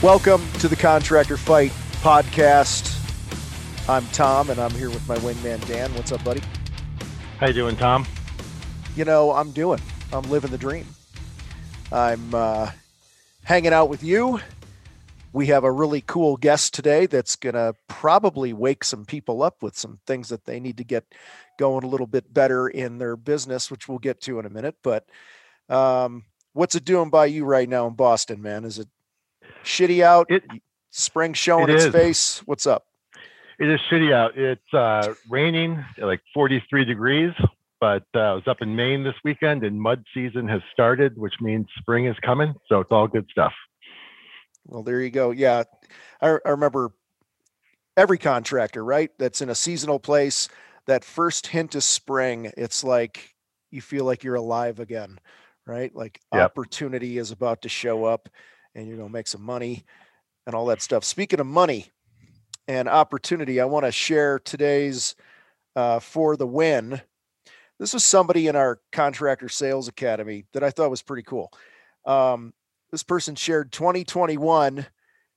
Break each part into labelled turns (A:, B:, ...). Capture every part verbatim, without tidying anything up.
A: Welcome to the Contractor Fight podcast. I'm Tom, and I'm here with my wingman, Dan. What's up, buddy?
B: How you doing, Tom?
A: You know, I'm doing. I'm living the dream. I'm uh, hanging out with you. We have a really cool guest today that's going to probably wake some people up with some things that they need to get going a little bit better in their business, which we'll get to in a minute. But um, what's it doing by you right now in Boston, man? Is it shitty out?
B: It,
A: Spring showing
B: it
A: its
B: is.
A: face? What's up?
B: It is shitty out. It's uh, raining, like forty-three degrees, but uh, I was up in Maine this weekend and mud season has started, which means spring is coming. So it's all good stuff.
A: Well, there you go. Yeah. I, I remember every contractor, right? That's in a seasonal place, that first hint of spring, it's like you feel like you're alive again, right? Like
B: Yep.
A: Opportunity is about to show up and you're going to make some money and all that stuff. Speaking of money and opportunity, I want to share today's uh, for the win. This was somebody in our Contractor Sales Academy that I thought was pretty cool. Um, this person shared twenty twenty-one.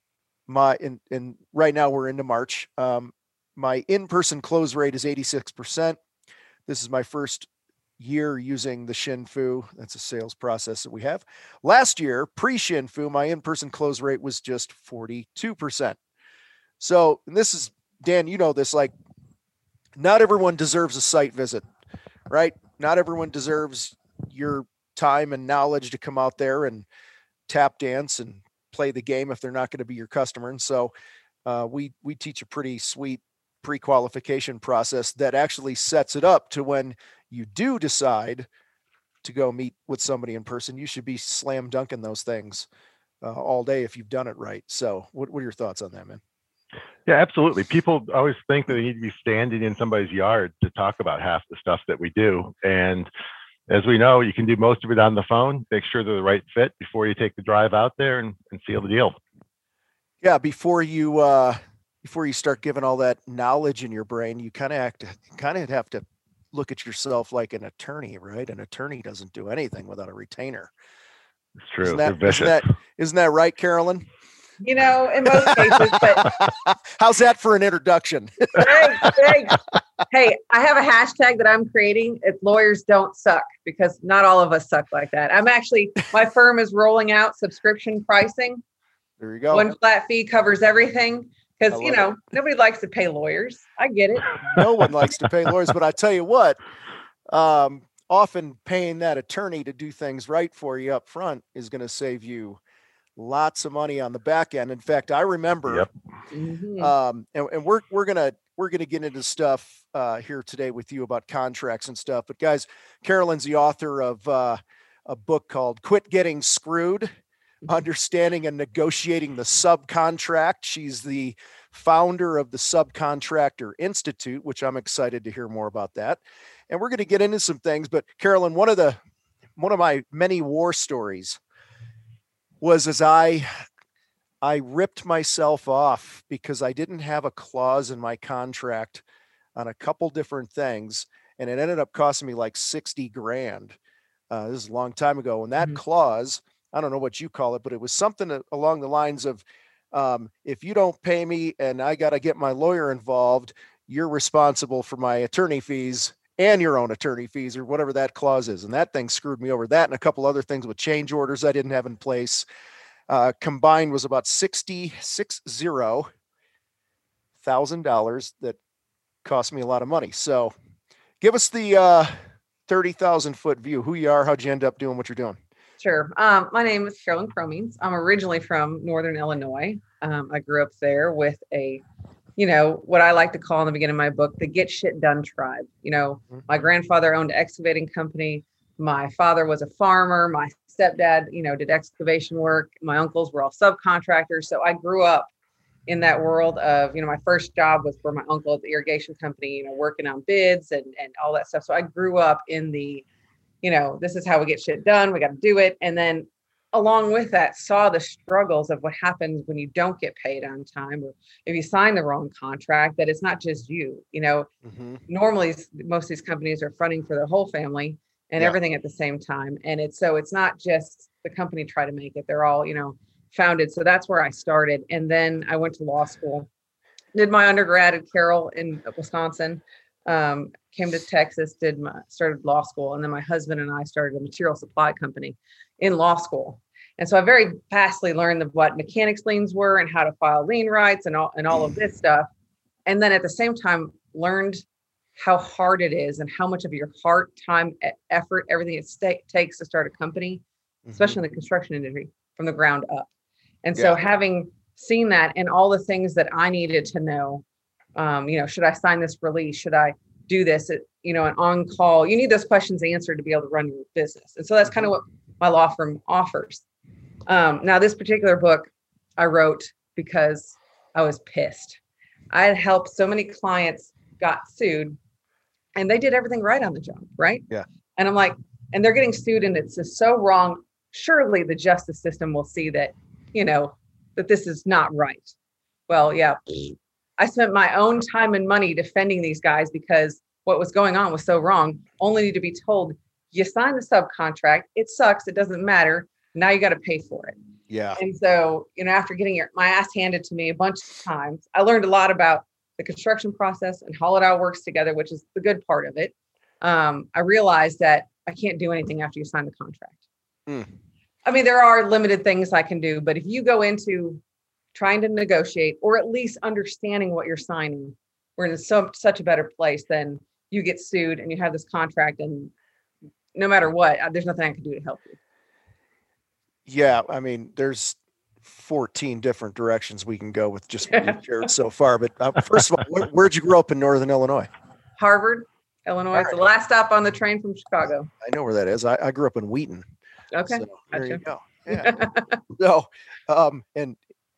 A: My in, in right now we're into March. Um, my in-person close rate is eighty-six percent. This is my first year using the ShinFu. That's a sales process that we have. Last year, pre-ShinFu, my in-person close rate was just forty-two percent. So, and this is, Dan, you know this, like, not everyone deserves a site visit, right? Not everyone deserves your time and knowledge to come out there and tap dance and play the game if they're not going to be your customer. And so uh, we we teach a pretty sweet pre-qualification process that actually sets it up to when you do decide to go meet with somebody in person, you should be slam dunking those things uh, all day if you've done it right. So what, what are your thoughts on that, man?
B: Yeah, absolutely. People always think that they need to be standing in somebody's yard to talk about half the stuff that we do. And as we know, you can do most of it on the phone. Make sure they're the right fit before you take the drive out there and, and seal the deal.
A: Yeah, before you uh, before you start giving all that knowledge in your brain, you kind of act, kind of have to look at yourself like an attorney, right? An attorney doesn't do anything without a retainer.
B: It's true.
A: Isn't
B: They're
A: that,
B: vicious.
A: isn't that, isn't that right, Carolyn?
C: You know, in most cases, but
A: how's that for an introduction?
C: thanks, thanks. Hey, I have a hashtag that I'm creating. It's lawyers don't suck, because not all of us suck like that. I'm actually, my firm is rolling out subscription pricing.
A: There you go.
C: One flat fee covers everything,
A: I
C: because, you
A: love
C: know,
A: it.
C: nobody likes to pay lawyers. I get it.
A: No one likes to pay lawyers, but I tell you what, um, often paying that attorney to do things right for you up front is going to save you lots of money on the back end. In fact, I remember,
B: Yep.
C: Mhm.
A: um, and, and we're we're gonna we're gonna get into stuff uh, here today with you about contracts and stuff. But guys, Carolyn's the author of uh, a book called "Quit Getting Screwed: Understanding and Negotiating the Subcontract." She's the founder of the Subcontractor Institute, which I'm excited to hear more about that. And we're going to get into some things. But Carolyn, one of the one of my many war stories was as I I ripped myself off because I didn't have a clause in my contract on a couple different things, and it ended up costing me like sixty grand. Uh, this is a long time ago. And that
C: Mhm.
A: clause, I don't know what you call it, but it was something along the lines of, um, if you don't pay me and I got to get my lawyer involved, you're responsible for my attorney fees and your own attorney fees, or whatever that clause is. And that thing screwed me over. That and a couple other things with change orders I didn't have in place, uh, combined was about sixty-six thousand dollars that cost me a lot of money. So give us the uh, thirty thousand foot view, who you are, how'd you end up doing what you're doing?
C: Sure. Um, my name is Carolyn Cromings. I'm originally from Northern Illinois. Um, I grew up there with a, you know, what I like to call in the beginning of my book, the get shit done tribe. You know, my grandfather owned an excavating company. My father was a farmer. My stepdad, you know, did excavation work. My uncles were all subcontractors. So I grew up in that world of, you know, my first job was for my uncle at the irrigation company, you know, working on bids and, and all that stuff. So I grew up in the, you know, this is how we get shit done. We got to do it. And then along with that, saw the struggles of what happens when you don't get paid on time, or if you sign the wrong contract, that it's not just you. You know,
A: Mm-hmm.
C: normally most of these companies are fronting for their whole family and
A: Yeah.
C: everything at the same time. And it's, so it's not just the company try to make it. They're all, you know, founded. So that's where I started. And then I went to law school, did my undergrad at Carroll in Wisconsin, um, came to Texas, did my, started law school. And then my husband and I started a material supply company in law school. And so I very fastly learned of what mechanics liens were and how to file lien rights and all, and all of this stuff. And then at the same time, learned how hard it is and how much of your heart, time, effort, everything it st- takes to start a company, mm-hmm. especially in the construction industry, from the ground up. And so yeah. having seen that and all the things that I needed to know, um, you know, should I sign this release? Should I do this? It, you know, an on call, you need those questions answered to be able to run your business. And so that's kind of what my law firm offers. Um, now, this particular book I wrote because I was pissed. I had helped so many clients got sued and they did everything right on the job, right?
A: Yeah.
C: And I'm like, and they're getting sued and it's just so wrong. Surely the justice system will see that, you know, that this is not right. Well, yeah, I spent my own time and money defending these guys because what was going on was so wrong, only to be told, you signed the subcontract. It sucks. It doesn't matter. Now you got to pay for it.
A: Yeah.
C: And so, you know, after getting your, my ass handed to me a bunch of times, I learned a lot about the construction process and how it all works together, which is the good part of it. Um, I realized that I can't do anything after you sign the contract. Mm. I mean, there are limited things I can do, but if you go into trying to negotiate or at least understanding what you're signing, we're in so, such a better place than you get sued and you have this contract and no matter what, there's nothing I can do to help you.
A: Yeah, I mean, there's fourteen different directions we can go with just what you've shared so far. But uh, first of all, where, where'd you grow up in Northern Illinois?
C: Harvard, Illinois. Right. It's the last stop on the train from Chicago.
A: I know where that is. I, I grew up in Wheaton.
C: Okay.
A: So there
C: gotcha.
A: you go. Yeah. so, um, and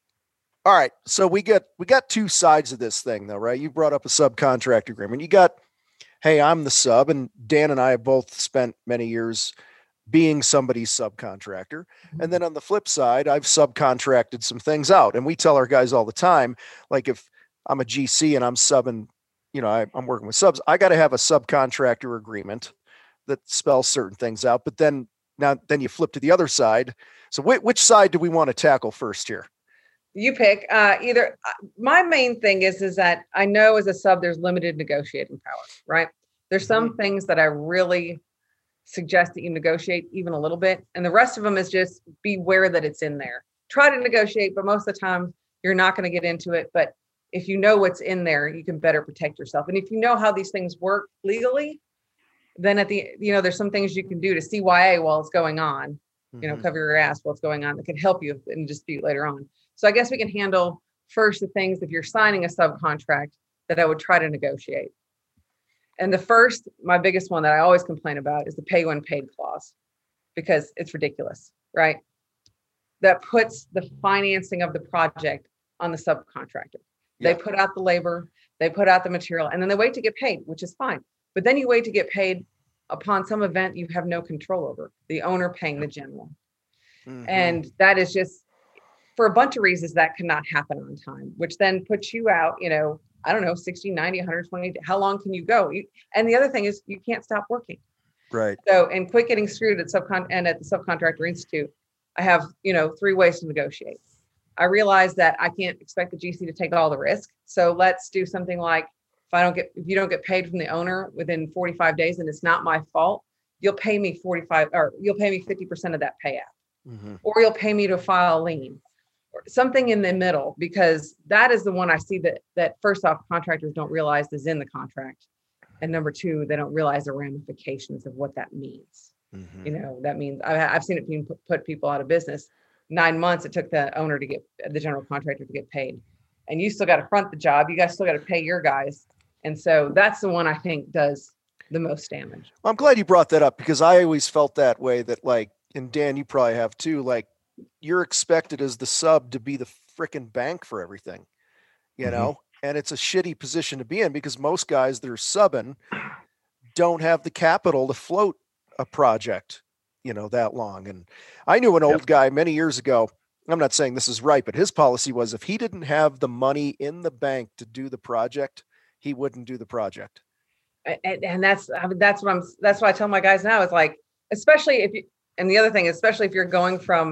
A: all right. So we get we got two sides of this thing, though, right? You brought up a subcontract agreement. You got, hey, I'm the sub, and Dan and I have both spent many years being somebody's subcontractor. And then on the flip side, I've subcontracted some things out. And we tell our guys all the time, like if I'm a G C and I'm subbing, you know, I, I'm working with subs, I got to have a subcontractor agreement that spells certain things out. But then now, then you flip to the other side. So wh- which side do we want to tackle first here?
C: You pick uh, either. My main thing is, is that I know as a sub, there's limited negotiating power, right? There's some mm-hmm. things that I really suggest that you negotiate even a little bit. And the rest of them is just beware that it's in there. Try to negotiate, but most of the time you're not going to get into it. But if you know what's in there, you can better protect yourself. And if you know how these things work legally, then at the, you know, there's some things you can do to C Y A while it's going on, mm-hmm. you know, cover your ass while it's going on that can help you in a dispute later on. So I guess we can handle first the things if you're signing a subcontract that I would try to negotiate. And the first, my biggest one that I always complain about is the pay when paid clause, because it's ridiculous, right? That puts the financing of the project on the subcontractor. Yeah. They put out the labor, they put out the material, and then they wait to get paid, which is fine. But then you wait to get paid upon some event you have no control over, the owner paying the general. Mm-hmm. And that is just, for a bunch of reasons, that cannot happen on time, which then puts you out, you know, I don't know, sixty, ninety, one hundred twenty, how long can you go? You, and the other thing is you can't stop working.
A: Right.
C: So, and quit getting screwed at subcon and at the Subcontractor Institute, I have, you know, three ways to negotiate. I realize that I can't expect the G C to take all the risk. So let's do something like, if I don't get, if you don't get paid from the owner within forty-five days and it's not my fault, you'll pay me forty-five or you'll pay me fifty percent of that payout, mm-hmm. or you'll pay me to file a lien. Something in the middle, because that is the one I see that that first off, contractors don't realize is in the contract. And number two, they don't realize the ramifications of what that means. Mm-hmm. You know, that means I, I've seen it being put, put people out of business. Nine months it took the owner to get the general contractor to get paid. And you still got to front the job. You guys still got to pay your guys. And so that's the one I think does the most damage.
A: Well, I'm glad you brought that up, because I always felt that way, that like, and Dan, you probably have too, like, you're expected as the sub to be the frickin' bank for everything, you mm-hmm. know, and it's a shitty position to be in, because most guys that are subbing don't have the capital to float a project, you know, that long. And I knew an old yep. guy many years ago. I'm not saying this is right, but his policy was if he didn't have the money in the bank to do the project, he wouldn't do the project.
C: And, and that's, I mean, that's what I'm, that's what I tell my guys now. It's like, especially if you, and the other thing, especially if you're going from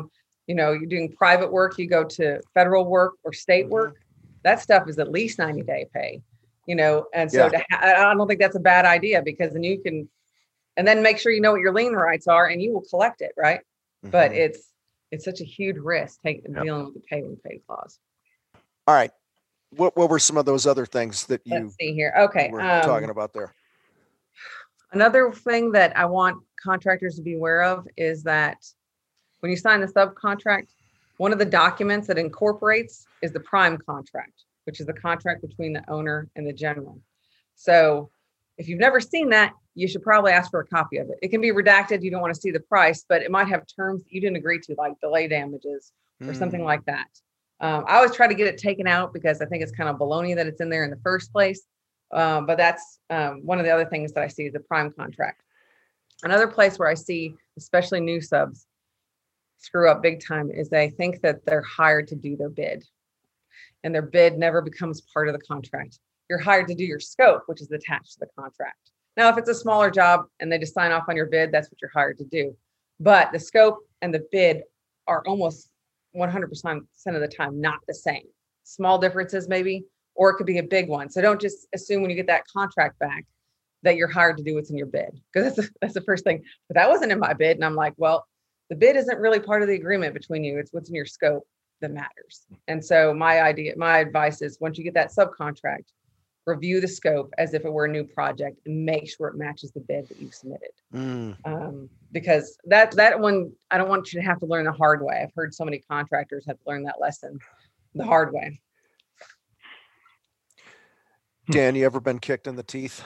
C: You know, you're doing private work, you go to federal work or state
A: Mhm.
C: work, that stuff is at least ninety day pay, you know? And so
A: Yeah.
C: to ha- I don't think that's a bad idea, because then you can, and then make sure you know what your lien rights are and you will collect it. Right. But
A: Mhm.
C: it's, it's such a huge risk taking
B: Yep.
C: dealing with the pay when paid clause.
A: All right. What what were some of those other things that you,
C: Let's see here.
A: you
C: Okay.
A: were
C: Um,
A: talking about there?
C: Another thing that I want contractors to be aware of is that when you sign the subcontract, one of the documents that incorporates is the prime contract, which is the contract between the owner and the general. So if you've never seen that, you should probably ask for a copy of it. It can be redacted. You don't want to see the price, but it might have terms that you didn't agree to, like delay damages or something
A: Mm.
C: like that. Um, I always try to get it taken out because I think it's kind of baloney that it's in there in the first place. Um, but that's um, one of the other things that I see is the prime contract. Another place where I see, especially new subs, screw up big time is they think that they're hired to do their bid, and their bid never becomes part of the contract. You're hired to do your scope, which is attached to the contract. Now, if it's a smaller job and they just sign off on your bid, that's what you're hired to do. But the scope and the bid are almost one hundred percent of the time not the same. Small differences maybe, or it could be a big one. So don't just assume when you get that contract back that you're hired to do what's in your bid, because that's, that's the first thing. But that wasn't in my bid. And I'm like, well, the bid isn't really part of the agreement between you. It's what's in your scope that matters. And so my idea, my advice is, once you get that subcontract, review the scope as if it were a new project and make sure it matches the bid that you submitted.
A: Mm.
C: Um, because that that one, I don't want you to have to learn the hard way. I've heard so many contractors have to learn that lesson the hard way.
A: Dan, you ever been kicked in the teeth?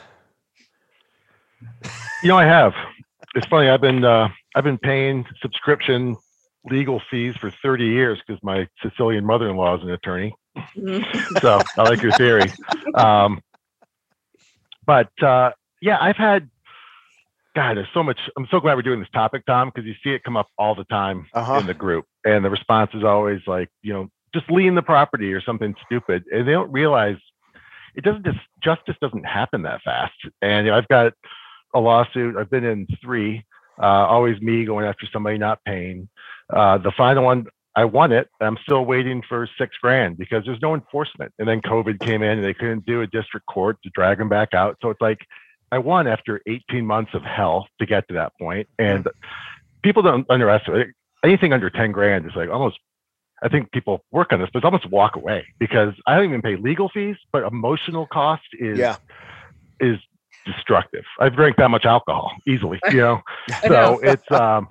B: You know, I have. It's funny. I've been uh, I've been paying subscription legal fees for thirty years because my Sicilian mother-in-law is an attorney. So I like your theory. Um, but uh, yeah, I've had. God, there's so much. I'm so glad we're doing this topic, Tom, because you see it come up all the time
A: Uh-huh.
B: in the group, and the response is always like, you know, just lien the property or something stupid, and they don't realize it doesn't just justice doesn't happen that fast. And you know, I've got a lawsuit. I've been in three. Uh, always me going after somebody not paying. Uh, the final one, I won it. I'm still waiting for six grand because there's no enforcement. And then COVID came in and they couldn't do a district court to drag them back out. So it's like I won after eighteen months of hell to get to that point. And people don't underestimate it. Anything under ten grand is like almost, I think people work on this, but it's almost walk away because I don't even pay legal fees, but emotional cost is,
A: Yeah.
B: is destructive. I've drank that much alcohol easily, you know?
C: I
B: So
C: know.
B: it's, um,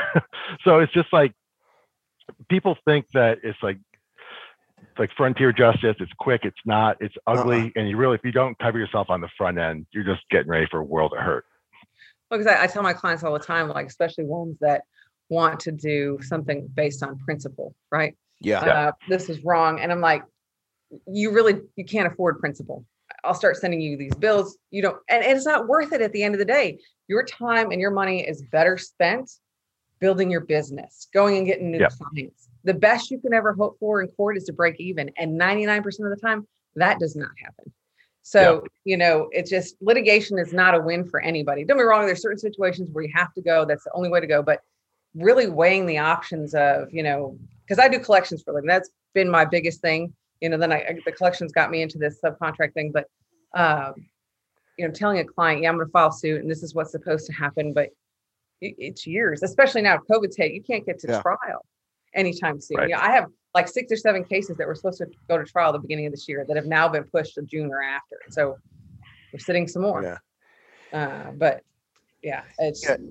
B: so it's just like, people think that it's like, it's like frontier justice. It's quick. It's not, it's ugly.
A: Uh-uh.
B: And you really, if you don't cover yourself on the front end, you're just getting ready for a world of hurt.
C: Well, because I, I tell my clients all the time, like, especially ones that want to do something based on principle, right?
A: Yeah.
C: Uh, this is wrong. And I'm like, you really, you can't afford principle. I'll start sending you these bills. You don't, and, and it's not worth it at the end of the day. Your time and your money is better spent building your business, going and getting new
B: Yep.
C: clients. The best you can ever hope for in court is to break even. And ninety-nine percent of the time, that does not happen. So, you know, it's just litigation is not a win for anybody. Don't be wrong. There's certain situations where you have to go. That's the only way to go. But really weighing the options of, you know, because I do collections for a living. That's been my biggest thing. You know, then I, I the collections got me into this subcontract thing. But, um, you know, telling a client, yeah, I'm going to file suit and this is what's supposed to happen. But it, it's years, especially now COVID's hit. You can't get to
A: Yeah.
C: trial anytime soon.
B: Right.
C: Yeah, I have like six or seven cases that were supposed to go to trial at the beginning of this year that have now been pushed to June or after. So we're sitting some more.
A: Yeah.
C: Uh, but yeah, it's
A: Yeah.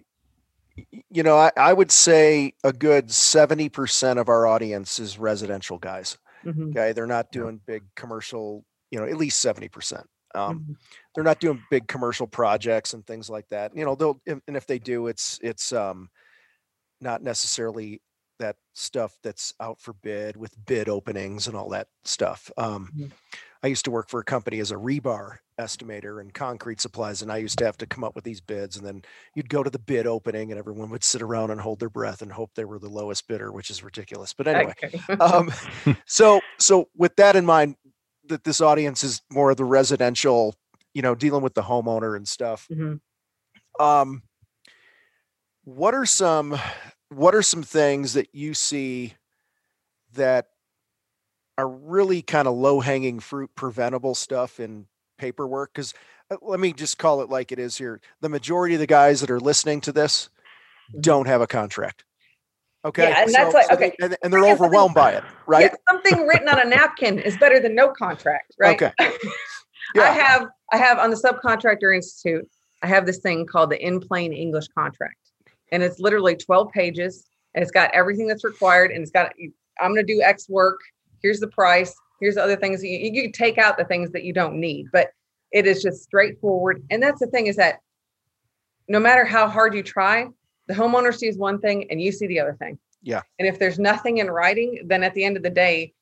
A: You know, I, I would say a good seventy percent of our audience is residential guys.
C: mhm,
A: Okay. They're not doing big commercial, you know, at least seventy percent. Um,
C: mhm.
A: they're not doing big commercial projects and things like that. You know, they'll, and and if they do, it's, it's, um, not necessarily that stuff that's out for bid with bid openings and all that stuff. Um,
C: Mhm.
A: I used to work for a company as a rebar estimator and concrete supplies, and I used to have to come up with these bids, and then you'd go to the bid opening and everyone would sit around and hold their breath and hope they were the lowest bidder, which is ridiculous. But anyway,
C: Okay.
A: um, so, so with that in mind, that this audience is more of the residential, you know, dealing with the homeowner and stuff.
C: Mhm.
A: Um, what are some, what are some things that you see that are really kind of low hanging fruit, preventable stuff in paperwork? Because let me just call it like it is here. The majority of the guys that are listening to this don't have a contract. Okay.
C: Yeah, and
A: so,
C: that's like,
A: so
C: okay.
A: they, and, and they're overwhelmed by it, right?
C: Yeah, something written on a napkin is better than no contract, right?
A: Okay. Yeah.
C: I have, I have on the Subcontractor Institute, I have this thing called the In Plain English Contract. And it's literally twelve pages and it's got everything that's required. And it's got, I'm going to do X work. Here's the price. Here's the other things. You, you can take out the things that you don't need, but it is just straightforward. And that's the thing, is that no matter how hard you try, the homeowner sees one thing and you see the other thing.
A: Yeah.
C: And if there's nothing in writing, then at the end of the day,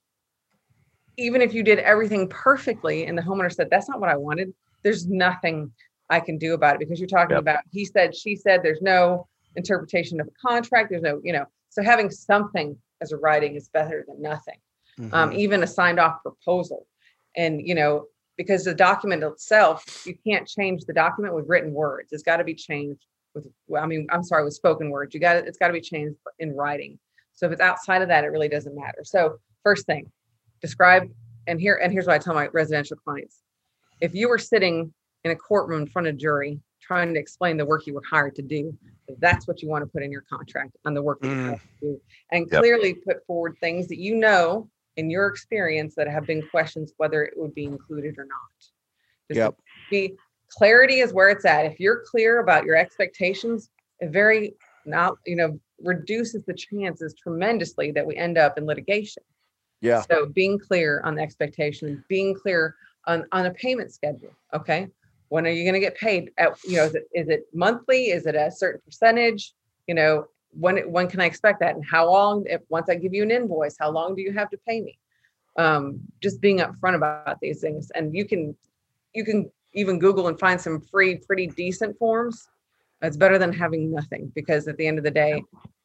C: even if you did everything perfectly and the homeowner said, that's not what I wanted, there's nothing I can do about it, because you're talking
B: Yep.
C: about, he said, she said, there's no interpretation of a contract. There's no, you know, so having something as a writing is better than nothing.
A: Mhm.
C: Um, even a signed off proposal. And, you know, because the document itself, you can't change the document with written words. It's got to be changed with, well, I mean, I'm sorry, with spoken words. You got it. It's got to be changed in writing. So if it's outside of that, it really doesn't matter. So first thing, describe, and here, and here's what I tell my residential clients. If you were sitting in a courtroom in front of a jury trying to explain the work you were hired to do, that's what you want to put in your contract on the work that you
A: Mm.
C: have to do, and
B: Yep.
C: clearly put forward things that you know in your experience that have been questions whether it would be included or not. Just
A: Yep.
C: be clarity is where it's at. If you're clear about your expectations, it very not, you know, reduces the chances tremendously that we end up in litigation.
A: Yeah.
C: So being clear on the expectation, being clear on, on a payment schedule. Okay. When are you going to get paid? At, you know, is it, is it monthly? Is it a certain percentage? You know, when, when can I expect that? And how long, if once I give you an invoice, how long do you have to pay me? Um, just being upfront about these things. And you can, you can even Google and find some free, pretty decent forms. It's better than having nothing, because at the end of the day,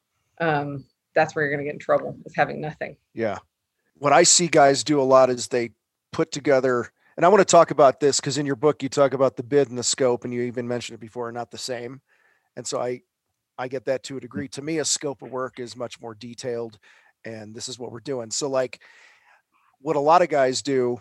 C: um, that's where you're going to get in trouble, is having nothing.
A: Yeah. What I see guys do a lot is they put together, and I want to talk about this because in your book, you talk about the bid and the scope, and you even mentioned it before, are not the same. And so I, I get that to a degree. To me, a scope of work is much more detailed, and this is what we're doing. So like what a lot of guys do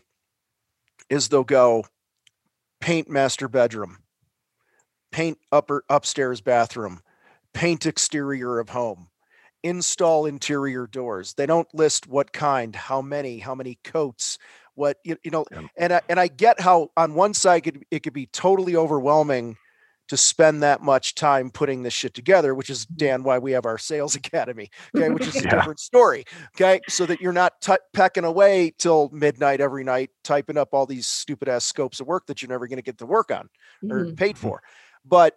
A: is they'll go paint master bedroom, paint upper upstairs bathroom, paint exterior of home, install interior doors. They don't list what kind, how many, how many coats, what, you, you know,
B: Yeah.
A: and I, and I get how on one side it, it could be totally overwhelming to spend that much time putting this shit together, which is, Dan, why we have our sales academy. Okay. Which is a
B: Yeah.
A: different story. Okay. So that you're not t- pecking away till midnight every night, typing up all these stupid ass scopes of work that you're never going to get to work on or
C: Mhm.
A: paid for. But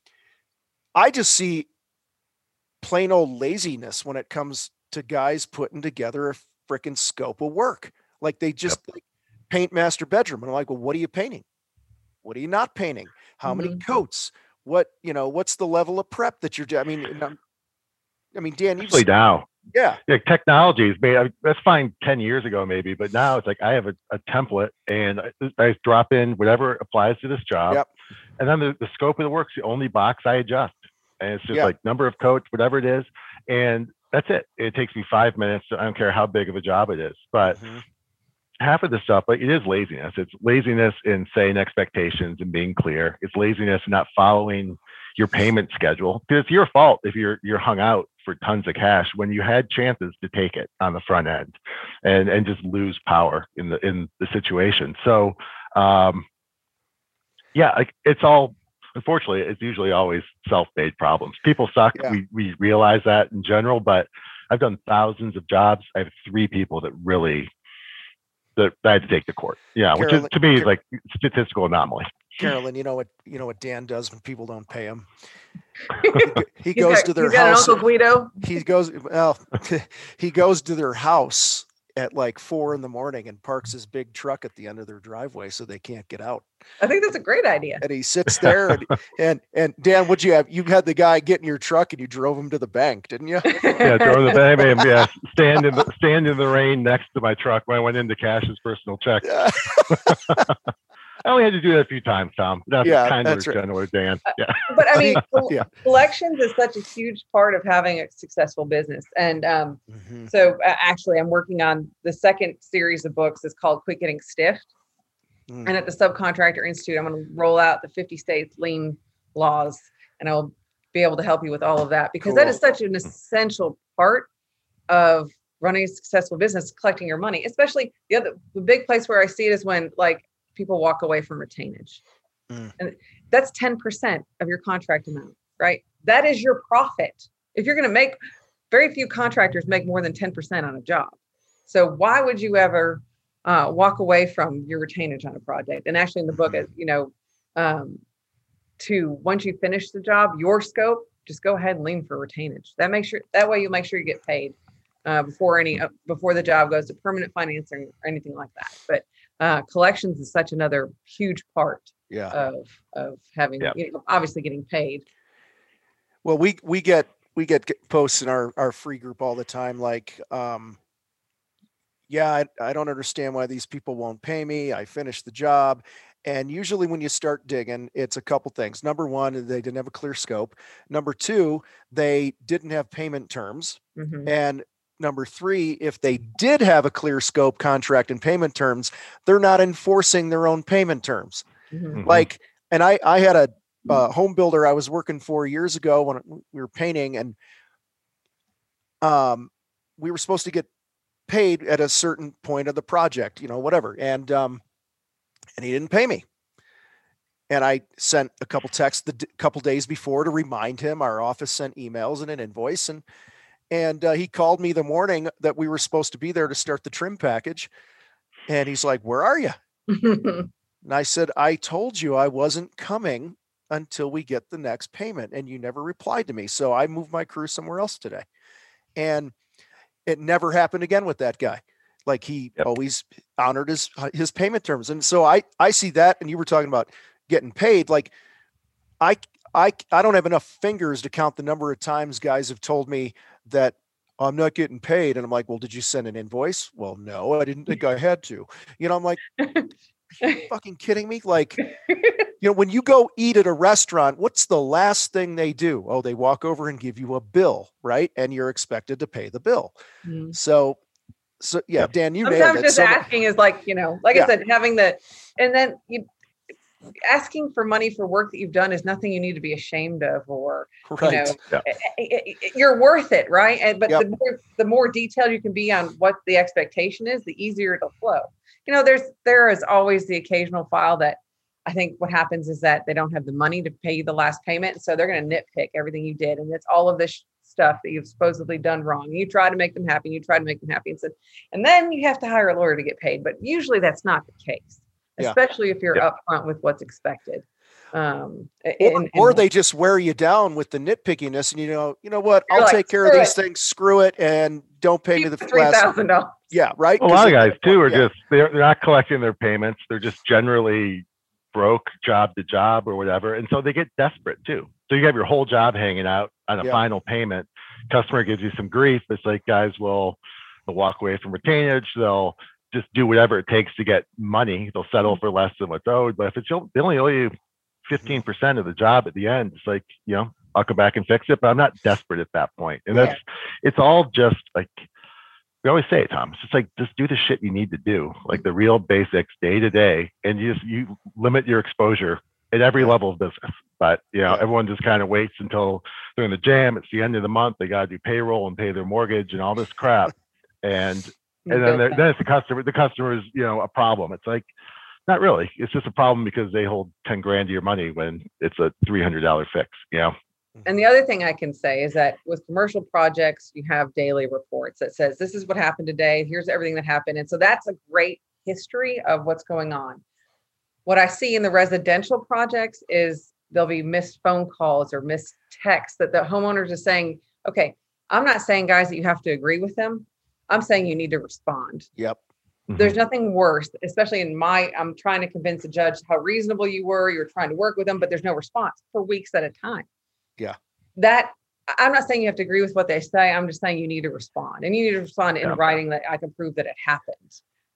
A: I just see plain old laziness when it comes to guys putting together a freaking scope of work. Like they just like, paint master bedroom. And I'm like, well, what are you painting? What are you not painting? How many
C: Mhm.
A: coats? What, you know, what's the level of prep that you're doing? I mean, and I'm- I mean, Dan, you've
B: Especially
A: seen,
B: now.
A: yeah,
B: Yeah, technology is made. I- That's fine ten years ago, maybe, but now it's like I have a, a template and I, I drop in whatever applies to this job.
A: Yep.
B: And then the, the scope of the work's the only box I adjust. And it's just
A: Yeah.
B: like number of coats, whatever it is. And that's it. It takes me five minutes. I don't care how big of a job it is. But
A: Mhm.
B: half of the stuff, like it is laziness. It's laziness in setting expectations and being clear. It's laziness in not following your payment schedule, because it's your fault if you're you're hung out for tons of cash when you had chances to take it on the front end and and just lose power in the in the situation. So um yeah, like it's all, unfortunately, it's usually always self-made problems. People suck.
A: Yeah.
B: We we realize that in general, but I've done thousands of jobs. I have three people that really that I had to take to court. Yeah, which is
A: Carolyn-
B: to me is
A: Car-
B: like statistical anomaly.
A: Carolyn, you know what, you know what Dan does when people don't pay him? He
C: He's
A: goes
C: got-
A: to their
C: he's got an
A: house.
C: Uncle Guido.
A: He goes, well, he goes to their house at like four in the morning and parks his big truck at the end of their driveway so they can't get out.
C: I think that's a great idea.
A: And he sits there and, and, and Dan, what'd you have? You had the guy get in your truck and you drove him to the bank, didn't you?
B: Yeah, throw the bang, bang, yeah, stand in the stand in the rain next to my truck when I went in to cash his personal check. I only had to do that a few times, Tom. That's
A: Yeah,
B: kind of
A: that's
B: or
A: right.
B: general or Dan. Yeah.
C: But I mean, col-
A: Yeah.
C: collections is such a huge part of having a successful business. And um,
A: Mhm.
C: so uh, actually, I'm working on the second series of books. It's called Quit Getting Stiffed.
A: Mm.
C: And at the Subcontractor Institute, I'm going to roll out the fifty states lien laws, and I'll be able to help you with all of that, because that
A: Cool.
C: is such an essential part of running a successful business, collecting your money. Especially the other, the big place where I see it is when like people walk away from retainage.
A: Mm.
C: And that's ten percent of your contract amount, right? That is your profit. If you're going to make, very few contractors make more than ten percent on a job. So why would you ever uh, walk away from your retainage on a project? And actually in the book, you know, um, to once you finish the job, your scope, just go ahead and lean for retainage. That makes sure, that way you make sure you get paid uh, before any, uh, before the job goes to permanent financing or anything like that. But uh, collections is such another huge part
A: Yeah.
C: of of having,
B: Yeah.
C: you know, obviously getting paid.
A: Well, we we get we get posts in our our free group all the time, like, um, yeah, I, I don't understand why these people won't pay me. I finished the job. And usually when you start digging, it's a couple things. Number one, they didn't have a clear scope. Number two, they didn't have payment terms.
C: Mhm.
A: And number three, if they did have a clear scope, contract, and payment terms, they're not enforcing their own payment terms.
C: Mhm.
B: Mhm.
A: Like, and I, I had a uh, home builder I was working for years ago when we were painting, and um, we were supposed to get paid at a certain point of the project, you know, whatever. And, um, and he didn't pay me. And I sent a couple texts the d- couple days before to remind him. Our office sent emails and an invoice, and, and uh, he called me the morning that we were supposed to be there to start the trim package. And he's like, "Where are you?" And I said, "I told you I wasn't coming until we get the next payment, and you never replied to me. So I moved my crew somewhere else today." And it never happened again with that guy. Like, he
B: Yep.
A: always honored his his payment terms. And so I I see that. And you were talking about getting paid. Like, I I I don't have enough fingers to count the number of times guys have told me that I'm not getting paid. And I'm like, "Well, did you send an invoice?" "Well, no, I didn't think I had to." You know, I'm like, "Are you fucking kidding me?" Like, you know, when you go eat at a restaurant, what's the last thing they do? Oh, they walk over and give you a bill, right? And you're expected to pay the bill.
C: Mhm.
A: So, so yeah,
B: Yep.
A: Dan, you nailed
C: Sometimes
A: it.
C: just
A: So,
C: asking is like, you know, like
A: Yeah.
C: I said, having the, and then you asking for money for work that you've done is nothing you need to be ashamed of, or, you
A: right.
C: know,
B: Yeah.
C: eh, eh, eh, eh, you're worth it, right? And but
A: Yep.
C: the more the more detailed you can be on what the expectation is, the easier it'll flow. You know, there's there is always the occasional file that I think what happens is that they don't have the money to pay you the last payment, so they're going to nitpick everything you did, and it's all of this stuff that you've supposedly done wrong. And you try to make them happy, and you try to make them happy, and so, and then you have to hire a lawyer to get paid. But usually that's not the case,
A: Yeah.
C: especially if you're
B: Yep.
C: upfront with what's expected. Um,
A: Or,
C: and,
A: or
C: and
A: they just wear you down with the nitpickiness, and you know, you know what?
C: You're
A: I'll
C: like,
A: take care of
C: "Screw
A: these
C: it."
A: things. Screw it, and don't pay me the
C: three
A: last.
C: thousand dollars.
A: Yeah, right.
B: A lot of
A: 'Cause
B: guys too are
A: yeah.
B: just they're they're not collecting their payments. They're just generally broke job to job or whatever, and so they get desperate too. So you have your whole job hanging out on a
A: Yeah.
B: final payment. Customer gives you some grief. It's like guys will they'll walk away from retainage. They'll just do whatever it takes to get money. They'll settle for less than what's owed. But if it's they only owe you fifteen percent of the job at the end, it's like, you know, I'll come back and fix it, but I'm not desperate at that point. And
A: Yeah.
B: that's it's all just like we always say, Tom, it's just like, just do the shit you need to do, like the real basics day to day. And you just, you limit your exposure at every
A: Yeah.
B: level of business. But, you know,
A: Yeah.
B: everyone just kind of waits until they're in the jam. It's the end of the month. They got to do payroll and pay their mortgage and all this crap. And, and then, they're- then it's the customer, the customer is, you know, a problem. It's like, not really. It's just a problem because they hold ten grand of your money when it's a three hundred dollars fix, you know?
C: And the other thing I can say is that with commercial projects, you have daily reports that says, this is what happened today. Here's everything that happened. And so that's a great history of what's going on. What I see in the residential projects is there'll be missed phone calls or missed texts that the homeowners are saying, okay, I'm not saying, guys, that you have to agree with them. I'm saying you need to respond.
A: Yep.
C: There's nothing worse, especially in my, I'm trying to convince a judge how reasonable you were. You're trying to work with them, but there's no response for weeks at a time.
A: Yeah.
C: That I'm not saying you have to agree with what they say. I'm just saying you need to respond, and you need to respond in
B: Yeah.
C: writing that I can prove that it happened.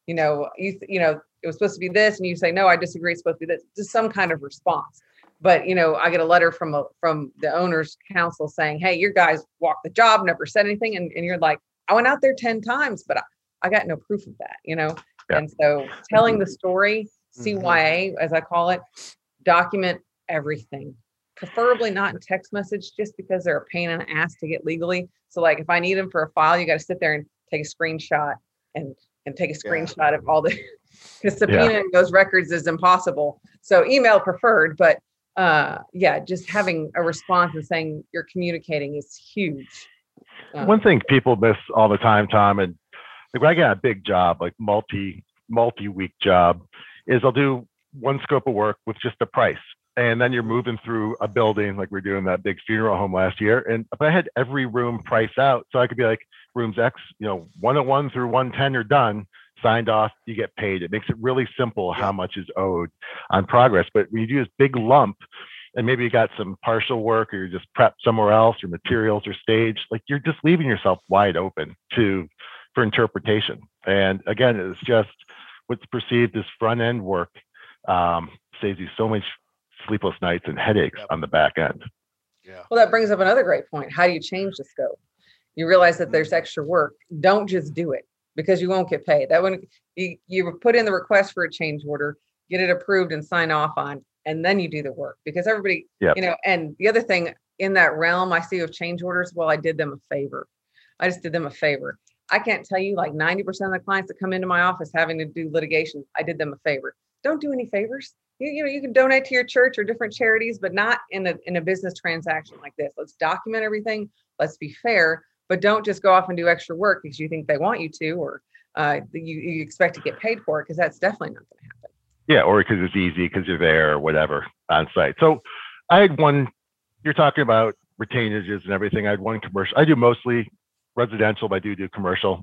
C: you know, you, you know, it was supposed to be this, and you say, no, I disagree. It's supposed to be this, just some kind of response. But, you know, I get a letter from a, from the owner's council saying, hey, your guys walked the job, never said anything. And, and you're like, I went out there ten times, but I, I got no proof of that, you know? Yeah. And so telling the story, C Y A, mm-hmm. as I call it, document everything, preferably not in text message, just because they're a pain in the ass to get legally. So like, if I need them for a file, you got to sit there and take a screenshot and, and take a screenshot yeah. of all the, because subpoenaing yeah. those records is impossible. So email preferred, but uh, yeah, just having a response and saying you're communicating is huge. Um,
B: One thing people miss all the time, Tom, and like when I get a big job, like multi, multi-week job, is I'll do one scope of work with just the price. And then you're moving through a building, like we're doing that big funeral home last year. And if I had every room priced out, so I could be like, rooms X, you know, one oh one through one ten are done, signed off, you get paid. It makes it really simple how much is owed on progress. But when you do this big lump, and maybe you got some partial work, or you're just prepped somewhere else, or materials are staged, like you're just leaving yourself wide open to for interpretation. And again, it's just what's perceived as front end work um, saves you so much sleepless nights and headaches yep. on the back end.
C: Yeah. Well, that brings up another great point. How do you change the scope? You realize that there's extra work. Don't just do it, because you won't get paid. That when you, you put in the request for a change order, get it approved and sign off on, and then you do the work, because everybody, yep. you know, and the other thing in that realm I see of change orders, well, I did them a favor. I just did them a favor. I can't tell you, like ninety percent of the clients that come into my office having to do litigation, I did them a favor. Don't do any favors. You, you know, you can donate to your church or different charities, but not in a, in a business transaction like this. Let's document everything. Let's be fair, but don't just go off and do extra work because you think they want you to, or uh, you, you expect to get paid for it, because that's definitely not going to happen.
B: Yeah, or because it's easy, because you're there or whatever on site. So I had one, you're talking about retainages and everything. I had one commercial. I do mostly residential, but I do do commercial.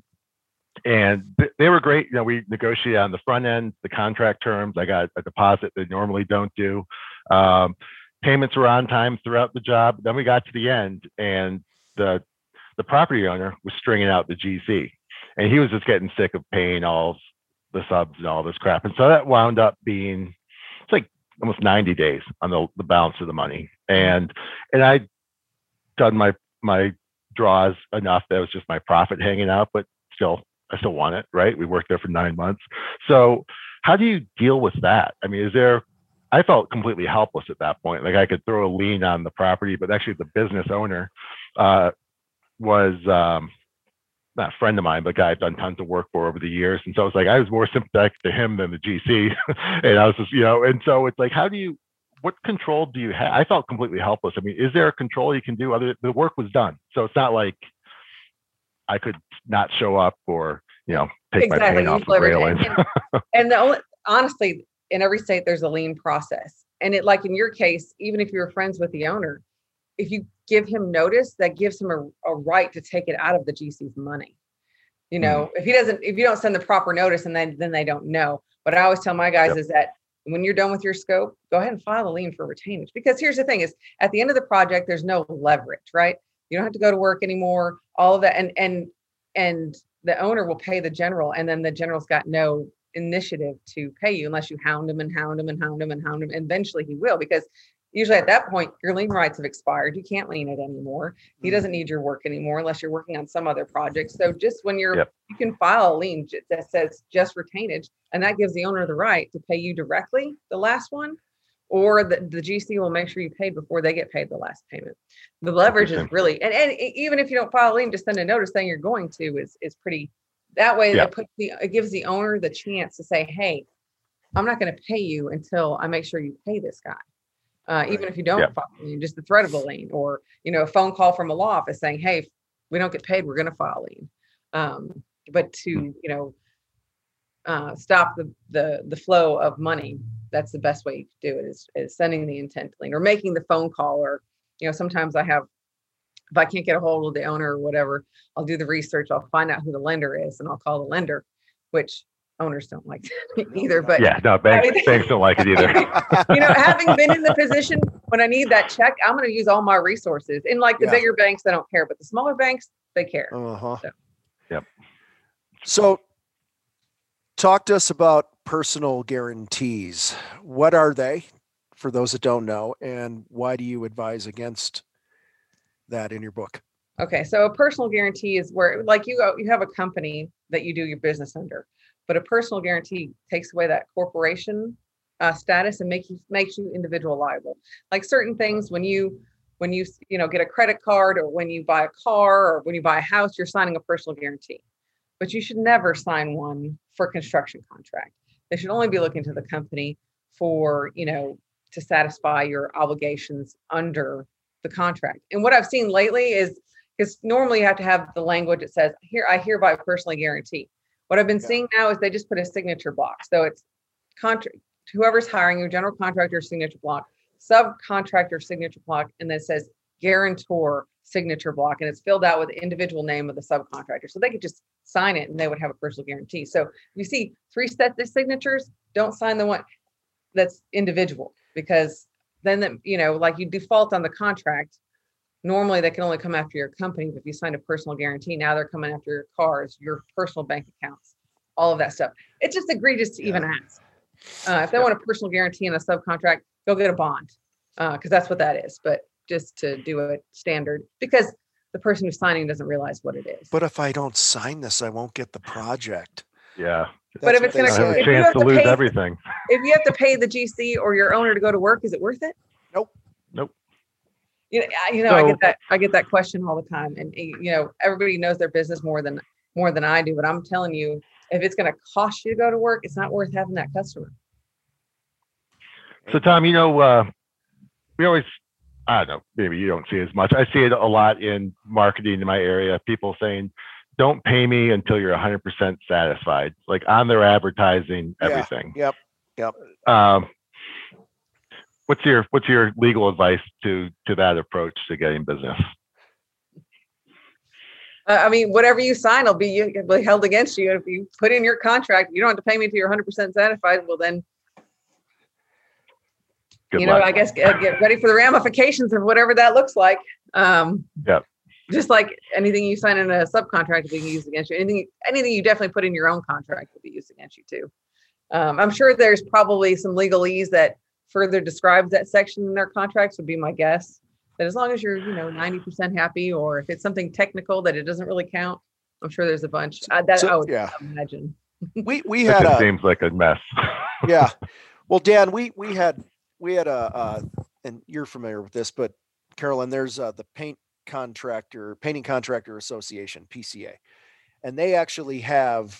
B: And th- they were great. You know, we negotiated on the front end, the contract terms. I got a deposit they normally don't do. Um, payments were on time throughout the job. Then we got to the end, and the the property owner was stringing out the G C, and he was just getting sick of paying all the subs and all this crap. And so that wound up being, it's like almost ninety days on the, the balance of the money. And and I'd done my my draws enough that it was just my profit hanging out, but still, I still want it, right? We worked there for nine months. So how do you deal with that? I mean, is there, I felt completely helpless at that point. Like I could throw a lien on the property, but actually the business owner uh, was um, not a friend of mine, but a guy I've done tons of work for over the years. And so it's like, I was more sympathetic to him than the G C. And I was just, you know, and so it's like, how do you, what control do you have? I felt completely helpless. I mean, is there a control you can do other, the work was done. So it's not like I could not show up or, you know, take exactly. my paint off the railing.
C: And, and the only, honestly, in every state, there's a lien process. And it, like in your case, even if you're friends with the owner, if you give him notice, that gives him a, a right to take it out of the G C's money. You know, mm. if he doesn't, if you don't send the proper notice, and then, then they don't know. But I always tell my guys yep. is that when you're done with your scope, go ahead and file a lien for retainage. Because here's the thing is, at the end of the project, there's no leverage, right? You don't have to go to work anymore, all of that. And, and, and the owner will pay the general, and then the general's got no initiative to pay you unless you hound him and hound him and hound him and hound him. And eventually he will, because usually at that point, your lien rights have expired. You can't lien it anymore. He doesn't need your work anymore unless you're working on some other project. So just when you're, yep. you can file a lien that says just retainage, and that gives the owner the right to pay you directly, the last one, or the, the G C will make sure you paid before they get paid the last payment. The leverage is really, and, and even if you don't file a lien, just send a notice saying you're going to is, is pretty, that way yep. it, puts the, it gives the owner the chance to say, hey, I'm not going to pay you until I make sure you pay this guy. Uh, even if you don't, yep. file, just the threat of a lien, or, you know, a phone call from a law office saying, hey, if we don't get paid, we're going to file a lien. Um, but to, you know, uh, stop the, the, the flow of money, that's the best way to do it, is, is sending the intent lien or making the phone call. Or, you know, sometimes I have, if I can't get a hold of the owner or whatever, I'll do the research. I'll find out who the lender is, and I'll call the lender, which owners don't like either. But
B: yeah, no, banks, I mean, banks don't like it either.
C: You know, having been in the position when I need that check, I'm going to use all my resources. In like the yeah. bigger banks, they don't care, but the smaller banks, they care.
A: Uh-huh.
C: So.
B: Yep.
A: So talk to us about personal guarantees. What are they, for those that don't know, and why do you advise against that in your book?
C: Okay, so a personal guarantee is where, like, you go, you have a company that you do your business under, but a personal guarantee takes away that corporation uh, status and makes you makes you individual liable. Like certain things, when you when you you know get a credit card, or when you buy a car, or when you buy a house, you're signing a personal guarantee. But you should never sign one for a construction contract. They should only be looking to the company for, you know, to satisfy your obligations under the contract. And what I've seen lately is, because normally you have to have the language that says, here, I hereby personally guarantee. What I've been yeah. seeing now is they just put a signature block. So it's contract, whoever's hiring you, general contractor signature block, subcontractor signature block, and then it says guarantor signature block, and it's filled out with the individual name of the subcontractor. So they could just sign it and they would have a personal guarantee. So if you see three sets of signatures, don't sign the one that's individual, because then, the, you know, like you default on the contract. Normally they can only come after your company, but if you sign a personal guarantee, now they're coming after your cars, your personal bank accounts, all of that stuff. It's just egregious to yeah. even ask. Uh, if they yeah. want a personal guarantee in a subcontract, go get a bond, because uh, that's what that is. But just to do it standard, because the person who's signing doesn't realize what it is.
A: But if I don't sign this, I won't get the project.
B: Yeah.
A: That's
C: but if it's going
B: to have a chance to, to lose
C: pay,
B: everything.
C: If you have to pay the G C or your owner to go to work, is it worth it?
A: Nope.
B: Nope.
C: You know, you know, so, I get that. I get that question all the time, and you know, everybody knows their business more than more than I do. But I'm telling you, if it's going to cost you to go to work, it's not worth having that customer.
B: So, Tom, you know, uh, we always, I don't know, maybe you don't see it as much. I see it a lot in marketing in my area. People saying, "Don't pay me until you're one hundred percent satisfied." Like on their advertising, everything.
A: Yeah. Yep. Yep.
B: Um, What's your what's your legal advice to to that approach to getting business?
C: Uh, I mean, whatever you sign will be, will be held against you. If you put in your contract, you don't have to pay me until you're one hundred percent satisfied. Well, then, Good you luck. know, I guess get, get ready for the ramifications of whatever that looks like. Um,
B: yeah.
C: Just like anything you sign in a subcontract will be used against you. Anything anything you definitely put in your own contract will be used against you too. Um, I'm sure there's probably some legalese that further describes that section in their contracts, would be my guess. That as long as you're, you know, ninety percent happy, or if it's something technical that it doesn't really count, I'm sure there's a bunch. I, that so, I would yeah. imagine.
A: We we had
B: it
A: a,
B: seems like a mess.
A: Yeah. Well, Dan, we we had we had a uh, and you're familiar with this, but Carolyn, there's uh, the paint contractor painting contractor association, P C A, and they actually have.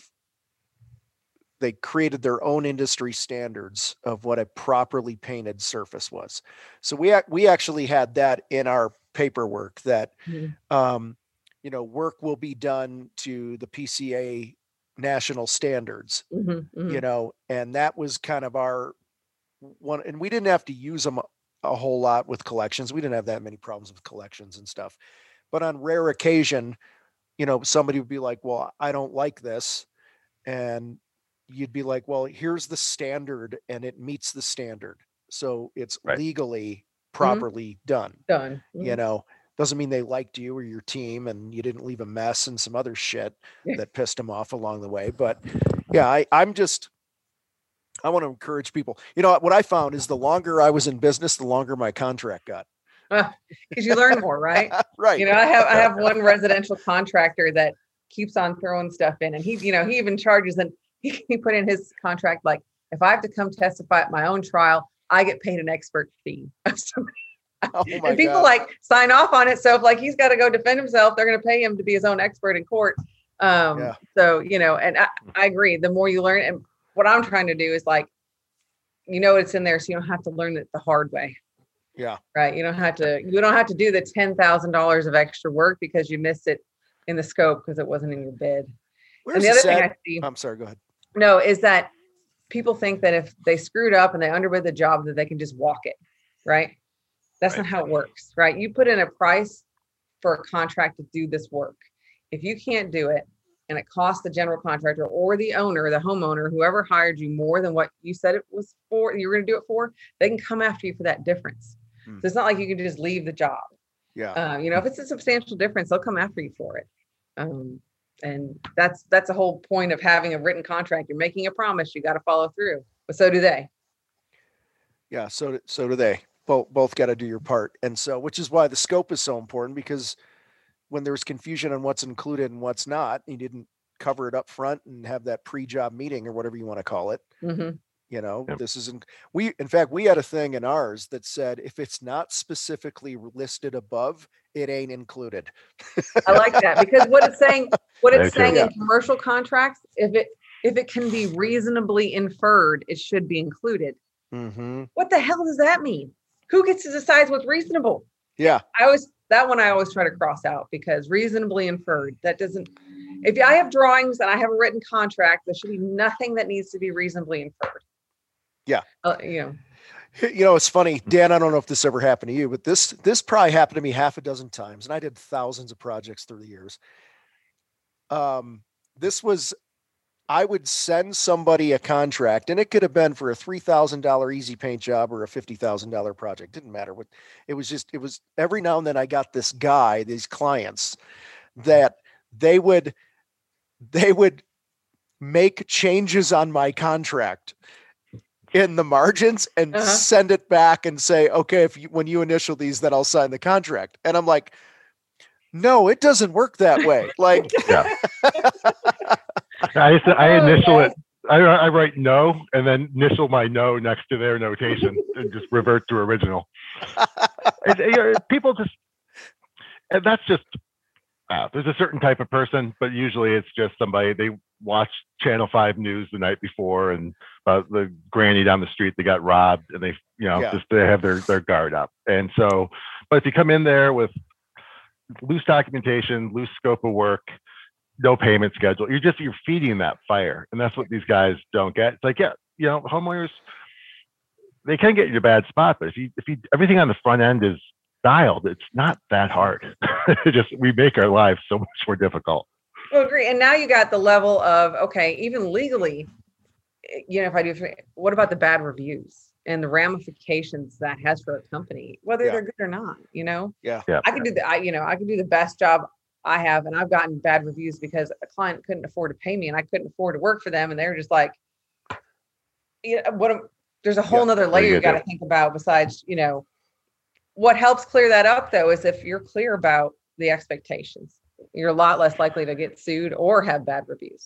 A: They created their own industry standards of what a properly painted surface was. So we we actually had that in our paperwork that, mm-hmm. um, you know, work will be done to the P C A national standards, mm-hmm, mm-hmm. you know, and that was kind of our one. And we didn't have to use them a, a whole lot with collections. We didn't have that many problems with collections and stuff. But on rare occasion, you know, somebody would be like, well, I don't like this. And you'd be like, well, here's the standard and it meets the standard. So it's right. legally properly mm-hmm. done.
C: Done. Mm-hmm.
A: You know, doesn't mean they liked you or your team and you didn't leave a mess and some other shit yeah. that pissed them off along the way. But yeah, I, I'm just, I want to encourage people. You know, what I found is the longer I was in business, the longer my contract got.
C: Because uh, you learn more, right?
A: Right.
C: You know, I have, I have one residential contractor that keeps on throwing stuff in, and he, you know, he even charges, and he put in his contract, like, if I have to come testify at my own trial, I get paid an expert fee. Oh and people God. like sign off on it. So if like he's got to go defend himself, they're going to pay him to be his own expert in court. Um, yeah. So, you know, and I, I agree. The more you learn, and what I'm trying to do is like, you know, it's in there, so you don't have to learn it the hard way.
A: Yeah.
C: Right. You don't have to. You don't have to do the ten thousand dollars of extra work because you missed it in the scope because it wasn't in your bid.
A: Where's
C: and the other
A: sad,
C: thing I see.
A: I'm sorry. Go ahead.
C: No, is that people think that if they screwed up and they underbid the job, that they can just walk it, right? That's right. not how it works, right? You put in a price for a contract to do this work. If you can't do it and it costs the general contractor or the owner, the homeowner, whoever hired you more than what you said it was for, you were going to do it for, they can come after you for that difference. Hmm. So it's not like you can just leave the job.
A: Yeah.
C: Uh, you know, if it's a substantial difference, they'll come after you for it. Um, And that's that's the whole point of having a written contract. You're making a promise, you got to follow through. But so do they.
A: Yeah, so so do they. Both both got to do your part. And so, which is why the scope is so important, because when there's confusion on what's included and what's not, you didn't cover it up front and have that pre-job meeting or whatever you want to call it.
C: Mm-hmm.
A: You know,
B: Yep.
A: this isn't, we, in fact, we had a thing in ours that said, if it's not specifically listed above, it ain't included.
C: I like that, because what it's saying, what it's
B: Me too.
C: saying
A: Yeah.
C: in commercial contracts, if it if it can be reasonably inferred, it should be included.
A: Mm-hmm.
C: What the hell does that mean? Who gets to decide what's reasonable?
A: Yeah.
C: I always, that one I always try to cross out, because reasonably inferred, that doesn't, if I have drawings and I have a written contract, there should be nothing that needs to be reasonably inferred.
A: Yeah.
C: Uh, you know,
A: You know, it's funny, Dan, I don't know if this ever happened to you, but this, this probably happened to me half a dozen times, and I did thousands of projects through the years. Um, this was, I would send somebody a contract, and it could have been for a three thousand dollars easy paint job or a fifty thousand dollars project. Didn't matter what, it was just, it was every now and then I got this guy, these clients that they would, they would make changes on my contract in the margins and
C: Uh-huh.
A: send it back and say, okay, if you, when you initial these, then I'll sign the contract. And I'm like, no, it doesn't work that way. Like,
B: Yeah. I used to, I
C: Oh,
B: initial
C: okay.
B: it. I, I write no and then initial my no next to their notation and just revert to original. And, you know, people just, and that's just, uh, there's a certain type of person, but usually it's just somebody, they watch Channel five News the night before and uh, the granny down the street that got robbed, and they, you know,
A: Yeah.
B: just they have their, their guard up. And so, but if you come in there with loose documentation, loose scope of work, no payment schedule, you're just, you're feeding that fire. And that's what these guys don't get. It's like, yeah, you know, homeowners, they can get you in a bad spot, but if you, if you, everything on the front end is dialed, it's not that hard. It just, we make our lives so much more difficult.
C: Well, agree. And now you got the level of, okay, even legally, you know, if I do, what about the bad reviews and the ramifications that has for a company, whether
A: Yeah.
C: they're good or not, you know?
A: Yeah.
B: Yeah.
C: I could do the, I, you know, I could do the best job I have, and I've gotten bad reviews because a client couldn't afford to pay me and I couldn't afford to work for them. And they were just like, you know, what, am- there's a whole
A: Yeah.
C: nother
B: What are
C: layer
B: you
C: you got
B: gonna
C: to think about besides, you know, what helps clear that up though, is if you're clear about the expectations, you're a lot less likely to get sued or have bad reviews.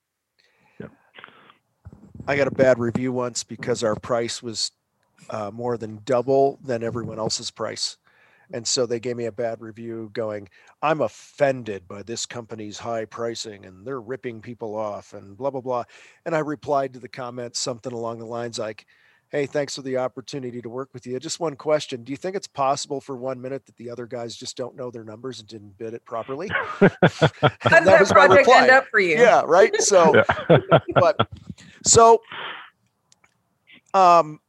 A: I got a bad review once because our price was uh, more than double than everyone else's price. And so they gave me a bad review going, I'm offended by this company's high pricing and they're ripping people off and blah, blah, blah. And I replied to the comment something along the lines like, hey, thanks for the opportunity to work with you. Just one question. Do you think it's possible for one minute that the other guys just don't know their numbers and didn't bid it properly?
C: How does
A: That
C: that,
A: was my
C: project
A: reply.
C: end up for you?
A: Yeah, right. So,
B: Yeah.
A: but so, um,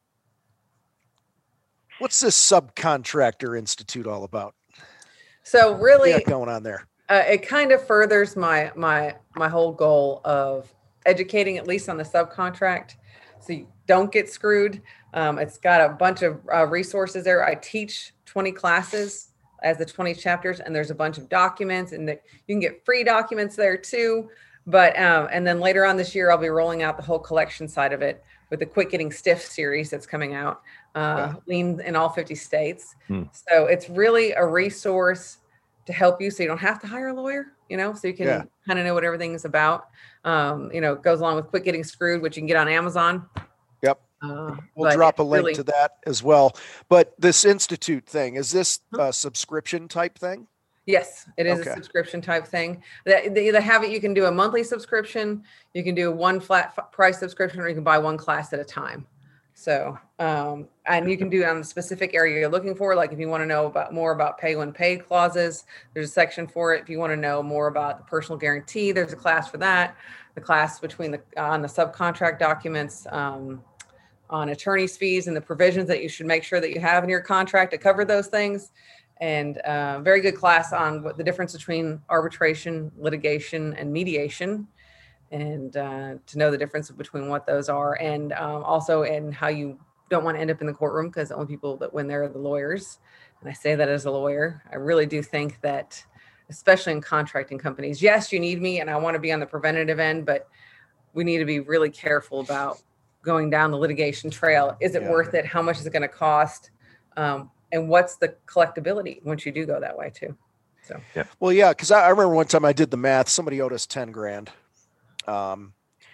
A: what's this subcontractor institute all about?
C: So
A: What
C: really,
A: you got going on there?
C: uh, it kind of furthers my my my whole goal of educating at least on the subcontract, so you don't get screwed. Um, it's got a bunch of uh, resources there. I teach twenty classes as the twenty chapters, and there's a bunch of documents, and that you can get free documents there too. But um, and then later on this year, I'll be rolling out the whole collection side of it with the Quit Getting Stiff series that's coming out, uh,
A: Yeah.
C: lien in all fifty states.
B: Hmm.
C: So it's really a resource to help you, so you don't have to hire a lawyer, you know, so you can
A: Yeah.
C: kind of know what everything is about. Um, you know, it goes along with Quit Getting Screwed, which you can get on Amazon.
A: Yep.
C: Uh,
A: We'll
C: but
A: drop a
C: it's
A: link
C: really-
A: to that as well. But this institute thing, is this a subscription type thing?
C: Yes, it is
A: Okay.
C: a subscription type thing. They, they either have it, you can do a monthly subscription, you can do one flat f- price subscription, or you can buy one class at a time. So, um, and you can do it on the specific area you're looking for. Like if you want to know about more about pay when paid clauses, there's a section for it. If you want to know more about the personal guarantee, there's a class for that. The class between the on the subcontract documents, um, on attorney's fees and the provisions that you should make sure that you have in your contract to cover those things. And uh, very good class on what the difference between arbitration, litigation, and mediation, and uh, to know the difference between what those are, and um, also in how you don't want to end up in the courtroom, because the only people that win there are the lawyers. And I say that as a lawyer. I really do think that especially in contracting companies. Yes, you need me and I want to be on the preventative end, but we need to be really careful about going down the litigation trail. Is it
A: Yeah.
C: worth it? How much is it going to cost? Um, and what's the collectability once you do go that way too? So,
B: yeah.
A: Well, yeah, because I, I remember one time I did the math. Somebody owed us ten grand. Um,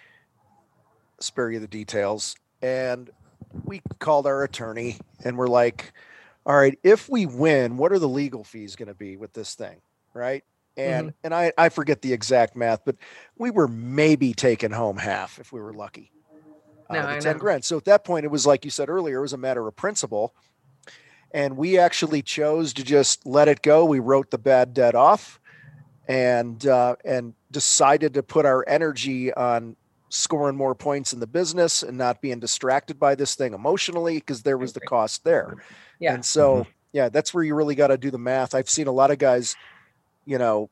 A: spare you the details. And we called our attorney and we're like, all right, if we win, what are the legal fees going to be with this thing? Right. And,
C: Mhm.
A: and I, I forget the exact math, but we were maybe taking home half if we were lucky out
C: No,
A: of the
C: I
A: ten
C: know.
A: grand. So at that point, it was like you said earlier, it was a matter of principle. And we actually chose to just let it go. We wrote the bad debt off and, uh, and decided to put our energy on scoring more points in the business and not being distracted by this thing emotionally, because there was the
C: Agree.
A: cost there.
C: Yeah.
A: And so, yeah, that's where you really got to do the math. I've seen a lot of guys, you know,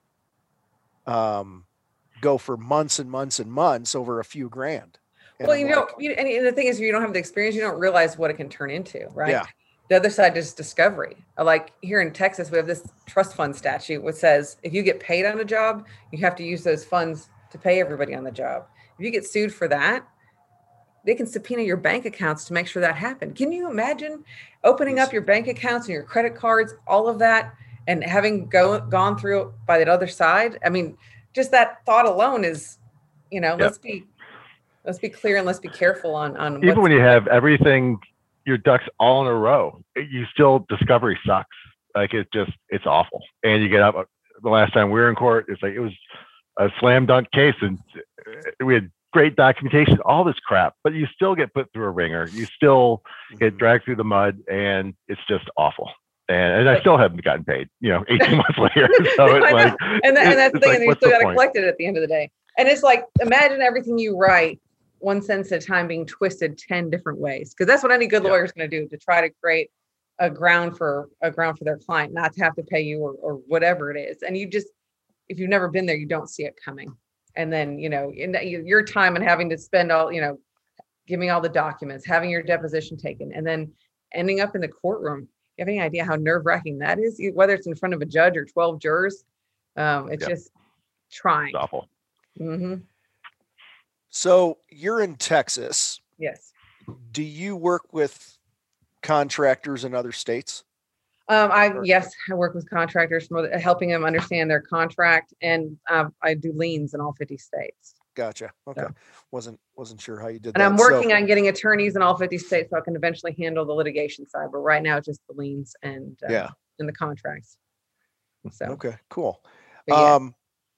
A: um, go for months and months and months over a few grand. And
C: Well,
A: I'm
C: you know,
A: like,
C: you, and and the thing is, if you don't have the experience, you don't realize what it can turn into, right?
A: Yeah.
C: The other side is discovery. Like here in Texas, we have this trust fund statute which says if you get paid on a job, you have to use those funds to pay everybody on the job. If you get sued for that, they can subpoena your bank accounts to make sure that happened. Can you imagine opening up your bank accounts and your credit cards, all of that, and having go, gone through it by that other side? I mean, just that thought alone is, you know,
B: Yep.
C: let's be let's be clear and let's be careful on on
B: Even
C: what's,
B: when you have everything, your ducks all in a row, you still discovery sucks. Like it just, it's awful. And you get up. The last time we were in court, it's like it was a slam dunk case, and we had great documentation, all this crap, but you still get put through a ringer. You still get
A: Mhm.
B: dragged through the mud, and it's just awful. And, and I still haven't gotten paid, you know, eighteen months later. So
C: I
B: it's
C: know.
B: like,
C: and, that, and that's
B: it's
C: the thing,
B: like,
C: and you
B: what's
C: still
B: the
C: got to
B: point?
C: collect it at the end of the day. And it's like, imagine everything you write, one sentence at a time, being twisted ten different ways, because that's what any good
B: Yeah.
C: lawyer is going to do, to try to create a ground for a ground for their client not to have to pay you, or, or whatever it is. And you just, if you've never been there, you don't see it coming. And then, you know, in that, you- your time and having to spend all, you know, giving all the documents, having your deposition taken, and then ending up in the courtroom. You have any idea how nerve wracking that is? You- Whether it's in front of a judge or twelve jurors, um, it's
B: Yeah.
C: just trying.
B: It's awful.
C: hmm
A: So you're in Texas.
C: Yes.
A: Do you work with contractors in other states?
C: Um, I
A: Or-
C: yes, I work with contractors, from other- helping them understand their contract, and um, I do liens in all fifty states.
A: Gotcha. Okay.
C: Yeah.
A: Wasn't wasn't sure how you did
C: And
A: that.
C: I'm working
A: So,
C: on getting attorneys in all fifty states so I can eventually handle the litigation side. But right now, it's just the liens and uh,
A: Yeah.
C: and the contracts. So
A: okay, cool.
C: but yeah.
A: Um,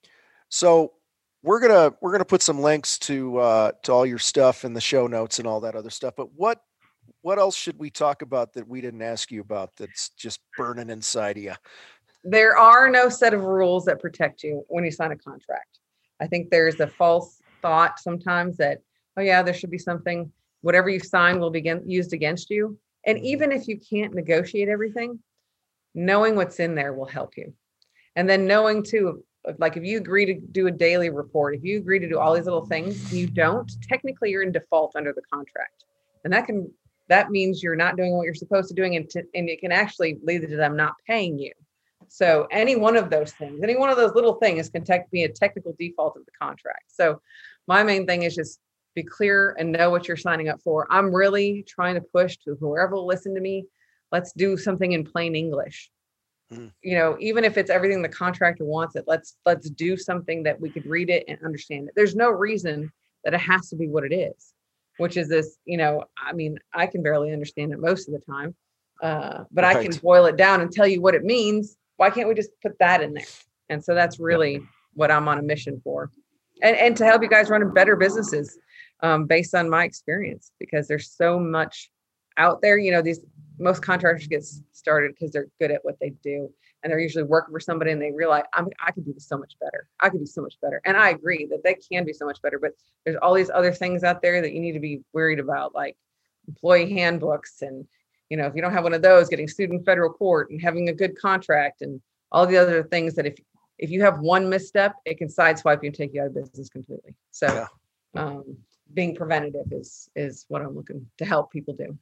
A: so we're gonna we're gonna put some links to uh, to all your stuff in the show notes and all that other stuff. But what what else should we talk about that we didn't ask you about that's just burning inside of you?
C: There are no set of rules that protect you when you sign a contract. I think there's a false thought sometimes that, oh yeah, there should be something, whatever you sign will be again- used against you. And
A: Mhm.
C: even if you can't negotiate everything, knowing what's in there will help you. And then knowing too, like if you agree to do a daily report, if you agree to do all these little things, and you don't, technically you're in default under the contract. And that can, that means you're not doing what you're supposed to doing, and, to, and it can actually lead to them not paying you. So any one of those things, any one of those little things can tech, be a technical default of the contract. So my main thing is just be clear and know what you're signing up for. I'm really trying to push to whoever will listen to me. Let's do something in plain English.
A: Mm.
C: You know, even if it's everything the contractor wants it, let's let's do something that we could read it and understand it. There's no reason that it has to be what it is, which is this, you know, I mean, I can barely understand it most of the time, uh, but I can
A: Right.
C: boil it down and tell you what it means. Why can't we just put that in there? And so that's really what I'm on a mission for, and and to help you guys run better businesses um, based on my experience, because there's so much out there. You know, these most contractors get started because they're good at what they do, and they're usually working for somebody, and they realize I'm, I could do this so much better. I could do so much better, and I agree that they can do so much better. But there's all these other things out there that you need to be worried about, like employee handbooks, and you know, if you don't have one of those, getting sued in federal court, and having a good contract, and all the other things that if if you have one misstep, it can sideswipe you and take you out of business completely. So,
A: Yeah.
C: um, being preventative is is what I'm looking to help people do.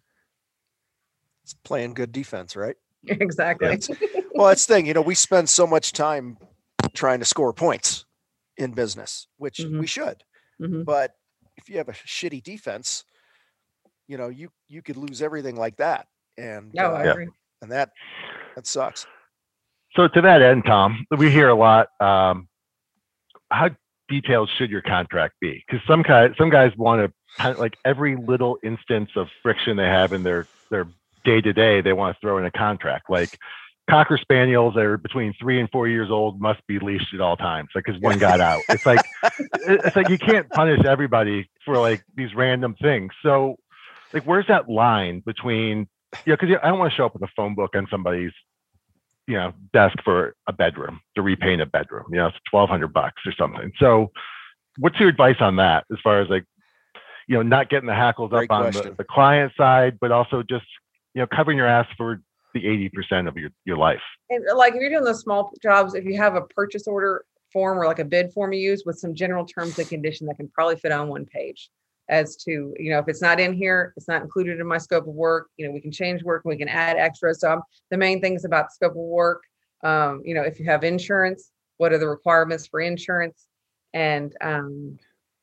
A: It's playing good defense, right?
C: Exactly.
A: Well, that's the thing. You know, we spend so much time trying to score points in business, which
C: Mhm.
A: we should.
C: Mhm.
A: But if you have a shitty defense, you know, you you could lose everything like that, and
C: No, I
A: uh,
C: agree.
A: and that that sucks.
B: So to that end, Tom, we hear a lot. Um, how detailed should your contract be? Because some guys, some guys want to kind of like every little instance of friction they have in their their day to day, they want to throw in a contract. Like Cocker Spaniels that are between three and four years old must be leashed at all times, like because one got out. It's like it's like you can't punish everybody for like these random things. So, like, where's that line between, you know, because I don't want to show up with a phone book on somebody's, you know, desk for a bedroom to repaint a bedroom. You know, it's twelve hundred bucks or something. So, what's your advice on that, as far as like, you know, not getting the hackles
A: Great
B: up on
A: question.
B: the, the client side, but also just, you know, covering your ass for the eighty percent of your, your life.
C: And like if you're doing those small jobs, if you have a purchase order form or like a bid form you use with some general terms and condition that can probably fit on one page as to, you know, if it's not in here, it's not included in my scope of work, you know, we can change work, we can add extras. So um, the main things about the scope of work, um, you know, if you have insurance, what are the requirements for insurance, and um,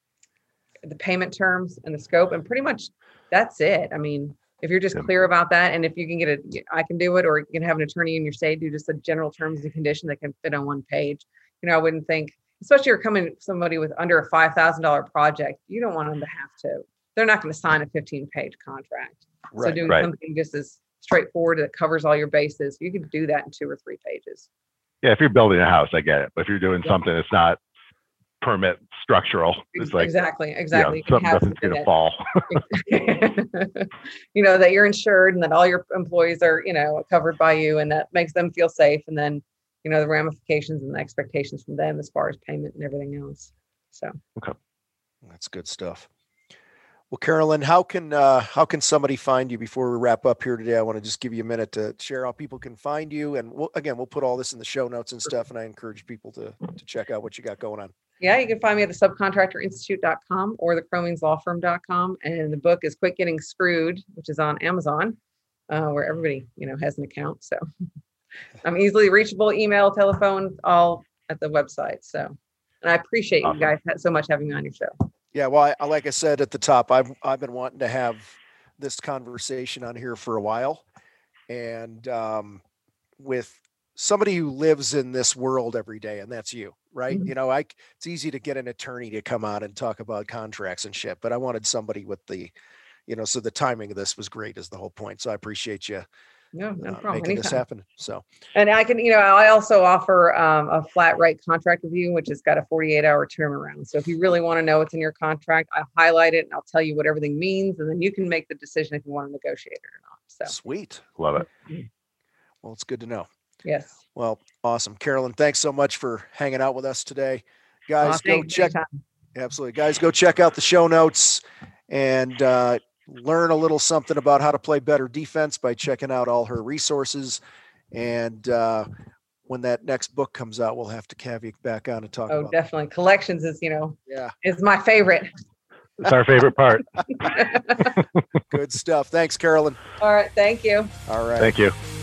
C: the payment terms and the scope, and pretty much that's it. I mean, if you're just
B: Yeah.
C: clear about that, and if you can get it, I can do it, or you can have an attorney in your state do just the general terms and conditions that can fit on one page. You know, I wouldn't think, especially you're coming somebody with under a five thousand dollar project, you don't want them to have to. They're not going to sign a fifteen page contract. So
A: Right.
C: doing
B: Right.
C: something just as straightforward that covers all your bases, you can do that in two or three pages.
B: Yeah, if you're building a house, I get it. But if you're doing
C: Yeah.
B: something that's not permit structural, it's like,
C: exactly,
B: you
C: exactly.
B: know,
C: You can
B: something,
C: have
B: nothing's
C: something
B: going to
C: that-
B: fall.
C: you know, that you're insured and that all your employees are, you know, covered by you, and that makes them feel safe. And then, you know, the ramifications and the expectations from them as far as payment and everything else. So
A: That's good stuff. Well, Carolyn, how can uh, how can somebody find you before we wrap up here today? I want to just give you a minute to share how people can find you, and we'll, again, we'll put all this in the show notes and stuff. And I encourage people to to check out what you got going on.
C: yeah, you can find me at the subcontractor institute dot com or the cromeens law firm dot com. And the book is Quit Getting Screwed, which is on Amazon, uh, where everybody, you know, has an account. So I'm easily reachable, email, telephone, all at the website. So, and I appreciate
B: Awesome.
C: you guys so much having me on your show.
A: Yeah, well, I, I- like I said at the top, I've I've been wanting to have this conversation on here for a while, and um, with somebody who lives in this world every day, and that's you, right?
C: Mhm.
A: You know, I c- it's easy to get an attorney to come out and talk about contracts and shit, but I wanted somebody with the, you know, so the timing of this was great, is the whole point. So I appreciate you
C: No, no
A: uh,
C: problem.
A: making this
C: Anytime.
A: happen. So
C: And I can, you know, I also offer um, a flat rate contract review, which has got a forty-eight hour turnaround. So if you really want to know what's in your contract, I highlight it and I'll tell you what everything means. And then you can make the decision if you want to negotiate it or not. So,
A: sweet.
B: Love it.
A: Well, it's good to know.
C: yes.
A: Well, awesome, Carolyn. Thanks so much for hanging out with us today,
C: Uh,
A: guys. go
C: thanks,
A: check.
C: anytime.
A: Absolutely. Guys, go check out the show notes and uh, learn a little something about how to play better defense by checking out all her resources. And uh, when that next book comes out, we'll have to have you back on and talk
C: Oh,
A: about
C: definitely. Collections is, you know,
A: it. Yeah,
C: is my favorite.
B: It's our favorite part.
A: good stuff. Thanks, Carolyn.
C: All right. Thank you.
A: All right.
B: Thank you.